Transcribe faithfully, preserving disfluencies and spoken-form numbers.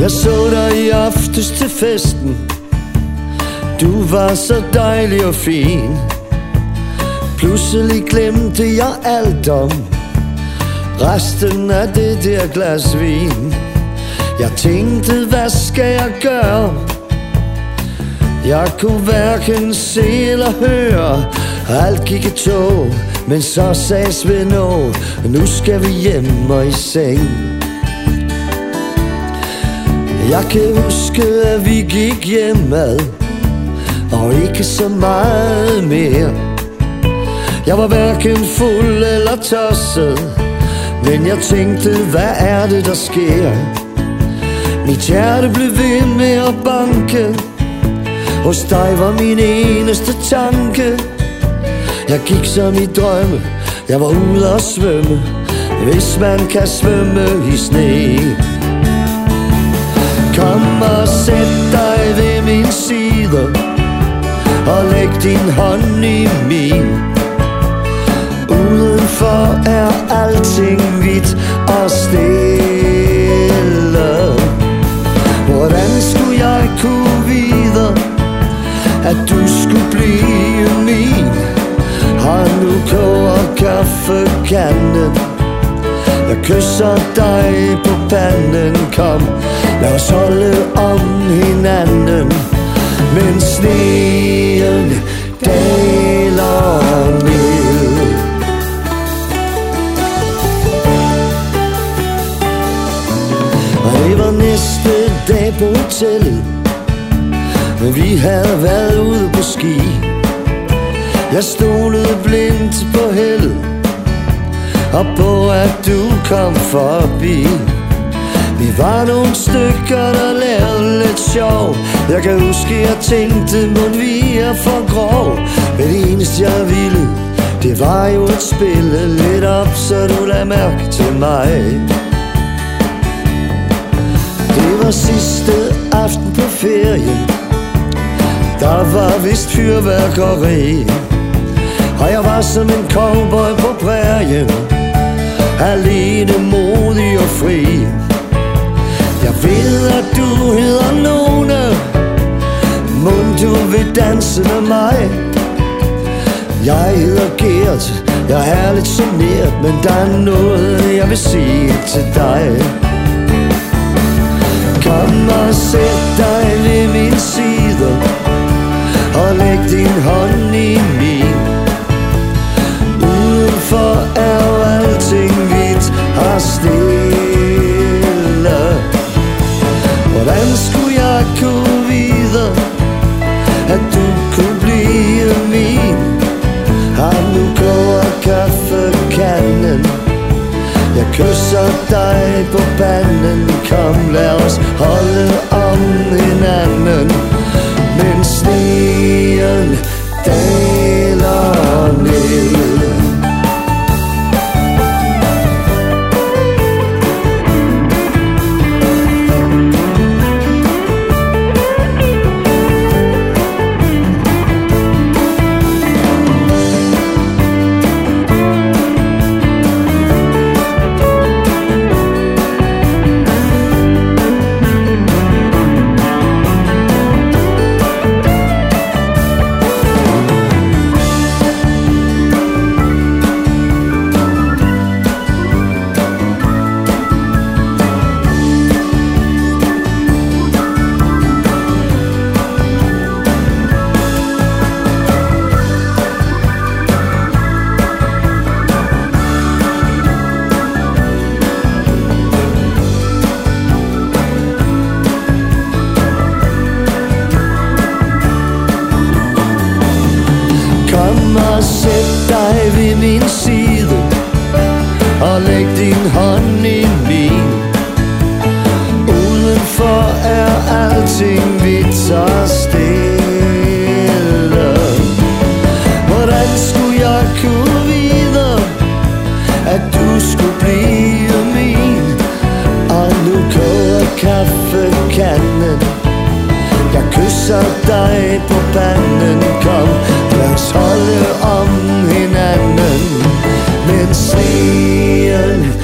Jeg så dig i aftes til festen. Du var så dejlig og fin. Pludselig glemte jeg alt om resten af det der glas vin. Jeg tænkte, hvad skal jeg gøre? Jeg kunne hverken se eller høre. Alt gik i tog, men så sagde Svend Åge, nu skal vi hjem og i seng. Jeg kan huske, at vi gik hjemad, og ikke så meget mere. Jeg var hverken fuld eller tosset, men jeg tænkte, hvad er det, der sker? Mit hjerte blev ved med at banke. Hos dig var min eneste tanke. Jeg gik som i drømme, jeg var ude at svømme, hvis man kan svømme i sne. Kom og sæt dig ved min side, og læg din hånd i min. Udenfor er alting hvidt og stille. Hvordan skulle jeg kunne vide, at du skulle blive min? Og nu koger kaffekanden. Jeg kysser dig på panden. Kom, lad os holde om hinanden, mens sneen daler ned. Og det var næste dag på hotellet, men vi havde været ude på ski. Jeg stolede blindt på heldet og på, at du kom forbi. Vi var nogle stykker, der lavede lidt sjov. Jeg kan huske, jeg tænkte, mon vi er for grov. Men det eneste jeg ville, det var jo at spille lidt op, så du lagde mærke til mig. Det var sidste aften på ferien. Der var vist fyrværkeri, og jeg var som en cowboy på prærien, alene, modig og fri. Jeg ved, at du hedder Lone. Mon du vil danse med mig? Jeg hedder Gert. Jeg er lidt genert, men der er noget, jeg vil sige til dig. Kom og sæt dig ved min side, og læg din hånd i min. Udenfor er alting hvidt og stille. Hvordan skulle jeg kunne vide, at du kunne blive min? Og nu går kaffekanden. Jeg kysser dig på panden. Kom, lad os holde om hinanden, mens sneen daler ned. Kom og sæt dig ved min side, og læg din hånd i min. Udenfor er alting hvidt og stille. Hvordan skulle jeg kunne vide, at du skulle blive min? Og nu koger kaffekanden. Jeg kysser dig på panden. Kom, lad os holde om hinanden, mens sneen